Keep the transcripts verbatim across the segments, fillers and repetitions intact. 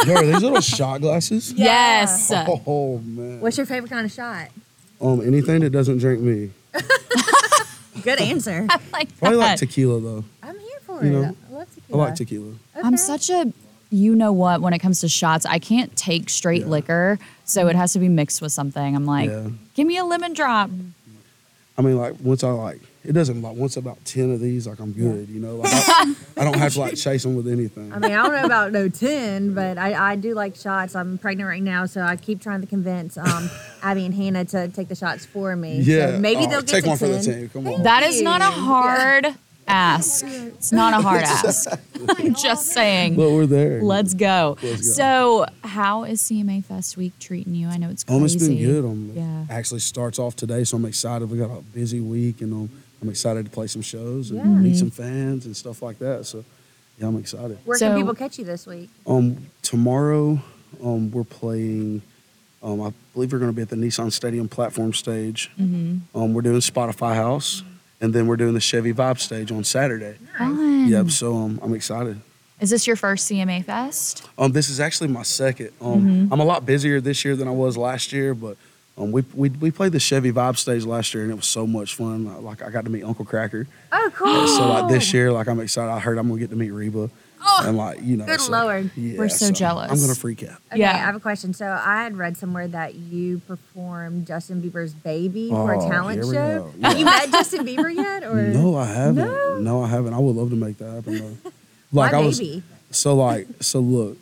Yo, are these little shot glasses? Yes. Oh, man. What's your favorite kind of shot? Um, anything that doesn't drink me. Good answer. I like Probably that. like tequila, though. I'm here for You it. know, I love I tequila. like tequila. Okay. I'm such a, you know what, when it comes to shots, I can't take straight Yeah. liquor, so it has to be mixed with something. I'm like, Yeah. give me a lemon drop. I mean, like, once I, like, it doesn't, like, once about ten of these, like, I'm good, you know? Like, I, I don't have to, like, chase them with anything. I mean, I don't know about no ten, but I, I do like shots. I'm pregnant right now, so I keep trying to convince um, Abby and Hannah to take the shots for me. Yeah. So maybe Oh, they'll get take to one for the ten. team. Come on. That is not a Yeah. hard ask. It's not a hard ask. I'm just saying. But we're there. Let's go. Let's go. So, how is C M A Fest Week treating you? I know it's crazy. Um, it's been good. Um, Yeah. Actually starts off today, so I'm excited. We got a busy week, and um, I'm excited to play some shows and Yeah. meet Mhm. some fans and stuff like that. So, yeah, I'm excited. Where So- can people catch you this week? Um, tomorrow, um, we're playing. Um, I believe we're going to be at the Nissan Stadium platform stage. Mm-hmm. Um, we're doing Spotify House, and then we're doing the Chevy Vibe stage on Saturday. Fun. Yep. So um, I'm excited. Is this your first C M A Fest? Um, this is actually my second. Um, Mm-hmm. I'm a lot busier this year than I was last year, but um, we, we we played the Chevy Vibe stage last year, and it was so much fun. Uh, Like I got to meet Uncle Cracker. Oh, cool. So like this year, like I'm excited. I heard I'm gonna get to meet Reba, Oh, and like you know, good so, Lord. yeah, We're so jealous. I'm gonna freak out. Okay, Yeah. I have a question. So I had read somewhere that you performed Justin Bieber's "Baby" for a Oh, talent here we show. go. Have you Yeah. met Justin Bieber yet? Or No, I haven't. No? No? I haven't. I would love to make that happen though. Why Like I was Baby? so like so look.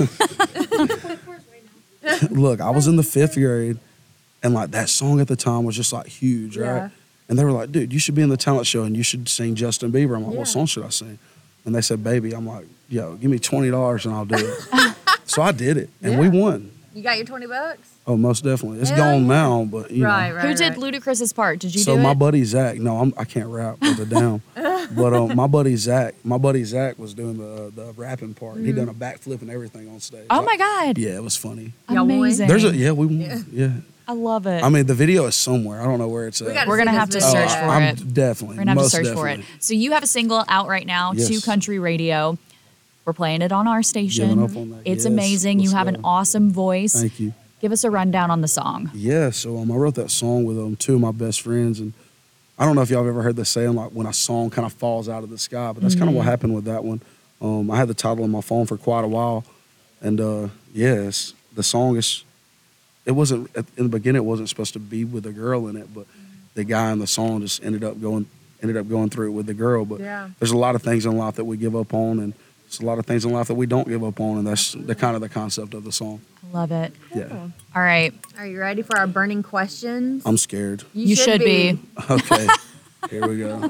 Look, I was in the fifth grade, and like that song at the time was just like huge, Yeah. right? And they were like, "Dude, you should be in the talent show and you should sing Justin Bieber." I'm like, Yeah. "What song should I sing?" And they said, "Baby." I'm like, "Yo, give me twenty dollars and I'll do it." So I did it, and we Yeah. won. You got your twenty bucks? Oh, most definitely. It's Hell gone yeah. now, but you Right, know. right. Who did right. Ludacris's part? Did you So do my it? buddy Zach, no, I'm, I can't rap with a down, but um, my buddy Zach, my buddy Zach was doing the the rapping part. He done a backflip and everything on stage. Oh Like, my God. Yeah, it was funny. Y'all won? Amazing. There's a yeah, we won. Yeah. Yeah. I love it. I mean, the video is somewhere. I don't know where it's at. We gotta We're see gonna this have to video. search Oh, for I'm it. definitely. We're gonna have to most search for it. definitely. So you have a single out right now, Yes. to country radio. We're playing it on our station. Giving up on that. It's Yes, amazing. You let's have go. an awesome voice. Thank you. Give us a rundown on the song. Yeah, so um, I wrote that song with um, two of my best friends, and I don't know if y'all have ever heard the saying like when a song kind of falls out of the sky, but that's kind of what happened with that one. Um, I had the title on my phone for quite a while, and uh, yes, the song is. It wasn't at- in the beginning. It wasn't supposed to be with a girl in it, but the guy in the song just ended up going ended up going through it with the girl. But Yeah. there's a lot of things in life that we give up on, and there's a lot of things in life that we don't give up on, and that's the kind of the concept of the song. I love it. Yeah, Cool. All right. Are you ready for our burning questions? I'm scared. You should be. Okay, here we go.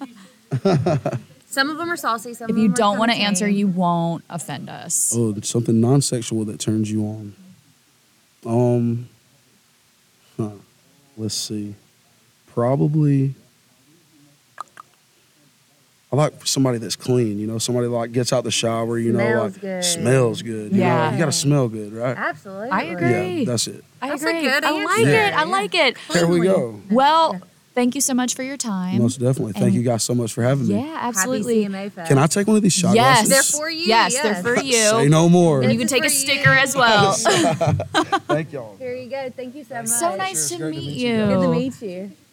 Some of them are saucy. Some If of you them are don't want to tame. answer, you won't offend us. Oh, it's something non-sexual that turns you on. Um, huh. Let's see. Probably. I like somebody that's clean. You know, somebody like gets out the shower. You know, Smells like good. smells good. You Yeah. know, you gotta smell good, right? Absolutely. I agree. Yeah, that's it. I That's a agree. good I like answer. it. I Yeah. like it. There we go. Well, thank you so much for your time. Most definitely. Thank And- you guys so much for having me. Yeah, Happy absolutely. C M A Fest. Can I take one of these shot Yes. glasses? They're for you. Yes, yes. they're for you. Say no more. And you This can is take a for sticker you. as well. Thank y'all. Here you go. Thank you so much. So nice It's to great to meet meet you. you Good to meet you.